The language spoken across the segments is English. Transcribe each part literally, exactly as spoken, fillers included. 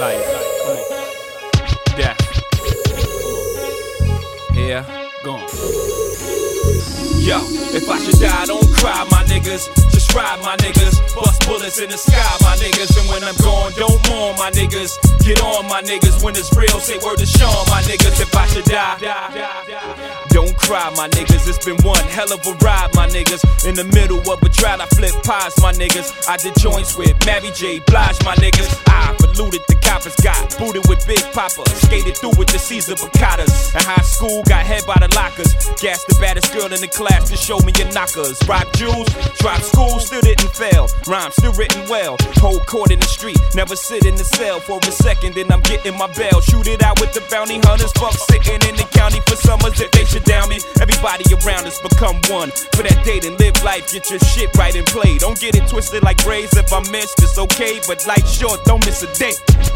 Life. Come on. Death. Here. Gone. Yo, if I should die, don't cry, my niggas. Just ride, my niggas. Bust bullets in the sky, my niggas. And when I'm gone, don't mourn, my niggas. Get on, my niggas. When it's real, say word to Sean, my niggas. If I should die, don't cry, my niggas. It's been one hell of a ride, my niggas. In the middle of a drought, I flip pies, my niggas. I did joints with Mary J. Blige, my niggas. I polluted the coppers, got booted with Big Papa. Skated through with the Caesar Picadas. In high school, got head by the lockers. Gassed the baddest girl in the class to show me your knockers. Rock jewels, drop school, still didn't fail. Rhyme still written well. Hold court in the street, never sit in the cell for a second, then I'm getting my bail. Shoot it out with the bounty hunters. Fuck sitting in the county for summers if they should down me. Everybody around us become one. For that day, then live life, get your shit right and play. Don't get it twisted like braids. If I missed, it's okay, but life's short, don't miss a day.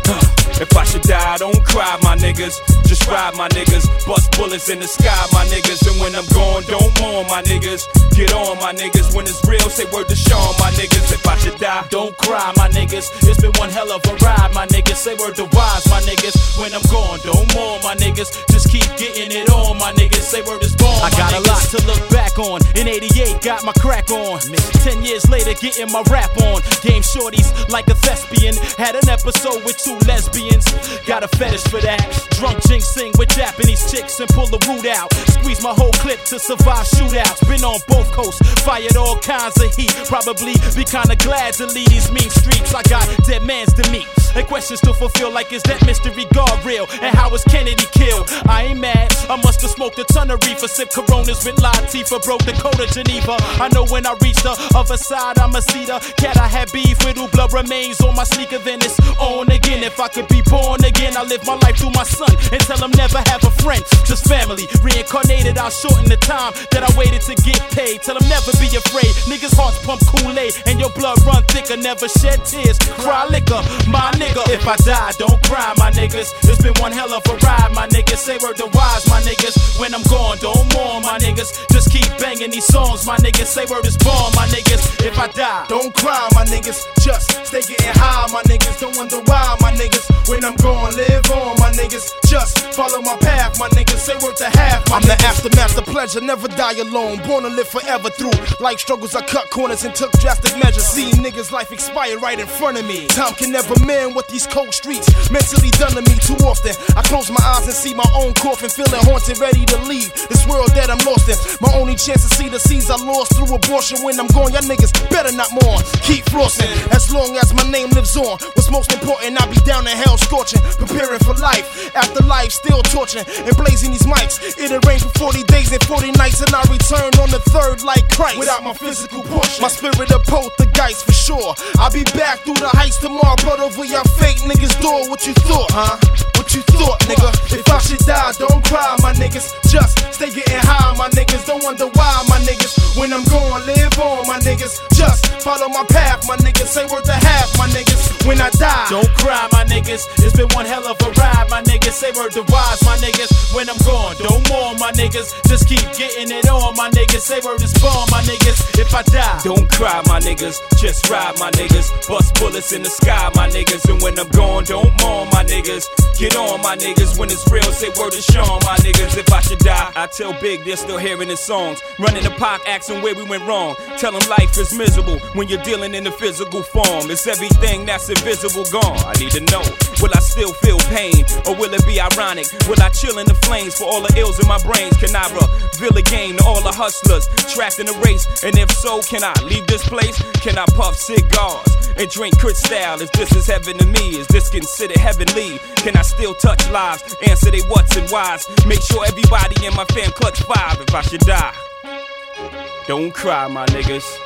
If I should die, don't cry, my niggas. Just ride, my niggas. Bust bullets in the sky, my niggas. And when I'm gone, don't mourn, my niggas. Get on, my niggas. When it's real, say word to Sean, my niggas. If I should die, don't cry, my niggas. It's been one hell of a ride, my niggas. Say word to Wise, my niggas. When I'm gone, don't mourn, my niggas. Just keep getting it on, my niggas. Say word is born, I got niggas. A lot to look back on. In eighty-eight, got my crack on. Ten years later, getting my rap on. Game shorties like a thespian. Had an episode with two lesbians. Got a fetish for that. Drunk jinxing with Japanese chicks and pull the root out. Squeeze my whole clip to survive shootouts. Been on both coasts, fired all kinds of heat. Probably be kinda glad to leave these mean streets. I got dead mans to meet and questions to fulfill, like is that mystery God real? And how was Kennedy killed? I ain't mad, I must have smoked a ton of reefer. Sip Coronas with Latifah, broke the code of Geneva. I know when I reach the other side, I'ma see the cat I had beef with who blood remains on my sneaker. Then it's on again. If I could be born again, I live my life through my son and tell him never have a friend, just family. Reincarnated, I'll shorten the time that I waited to get paid. Tell him never be afraid. Niggas hearts pump Kool-Aid and your blood run thicker. Never shed tears, cry liquor, my nigga. If I die, don't cry, my niggas. It's been one hell of a ride, my niggas. Say word to Wise, my niggas. When I'm gone, don't mourn, my niggas. Just keep banging these songs, my niggas. Say word is born, my niggas. If I die, don't cry, my niggas. Just stay getting high, my niggas. Don't wonder why, my niggas. When I'm gone, live on, my niggas. Just follow my path, my niggas. Say word to half, my I'm niggas. The aftermath, the pleasure, never die alone. Born to live forever through life struggles. I cut corners and took drastic measures. See niggas' life expire right in front of me. Time can never mend what these cold streets mentally done to me too often. I close my eyes and see my own coffin, feeling haunted, ready to leave this world that I'm lost in. My only chance to see the seas I lost through abortion. When I'm gone, y'all niggas better not mourn. Keep flossing as long as my name lives on. What's most important, I'll be down in hell scorching, preparing for life. After life, still torching and blazing these mics. It'll rain for forty days and forty nights, and I return on the third like Christ. Without my physical portion, my spirit a poltergeist for sure. I'll be back through the heights tomorrow, brought over your fake niggas' door. What you thought, huh? What you thought, nigga? If I should die, don't cry, my niggas. Just stay getting high, my niggas. Don't wonder why, my niggas. When I'm gone, live on, my niggas. Just follow my path, my niggas. Say word to half, my niggas. When I die, don't cry, my niggas. It's been one hell of a ride, my niggas. Say word to Wise, my niggas. When I'm gone, don't mourn, my niggas. Just keep getting it on, my niggas. Say word is born, my niggas. If I die, don't cry, my niggas. Just ride, my niggas. Bust bullets in the sky, my niggas. And when I'm gone, don't mourn, my niggas. Get on, my niggas. When it's real, say word to Sean, my niggas. If I should die, I tell Big they're still hearing his songs. Running the park, asking where we went wrong. Tell him life is miserable when you're dealing in the physical form. It's everything that's invisible gone. I need to know, will I still feel pain? Or will it be ironic? Will I chill in the flames for all the ills in my brains? Can I reveal a game to all the hustlers trapped in the race? And if so, can I leave this place? Can I puff cigars and drink Cristal? If this is heaven to me, is this considered heavenly? Can I still touch lives? Answer they what's and whys. Make sure everybody in my fam clutch five if I should die. Don't cry, my niggas.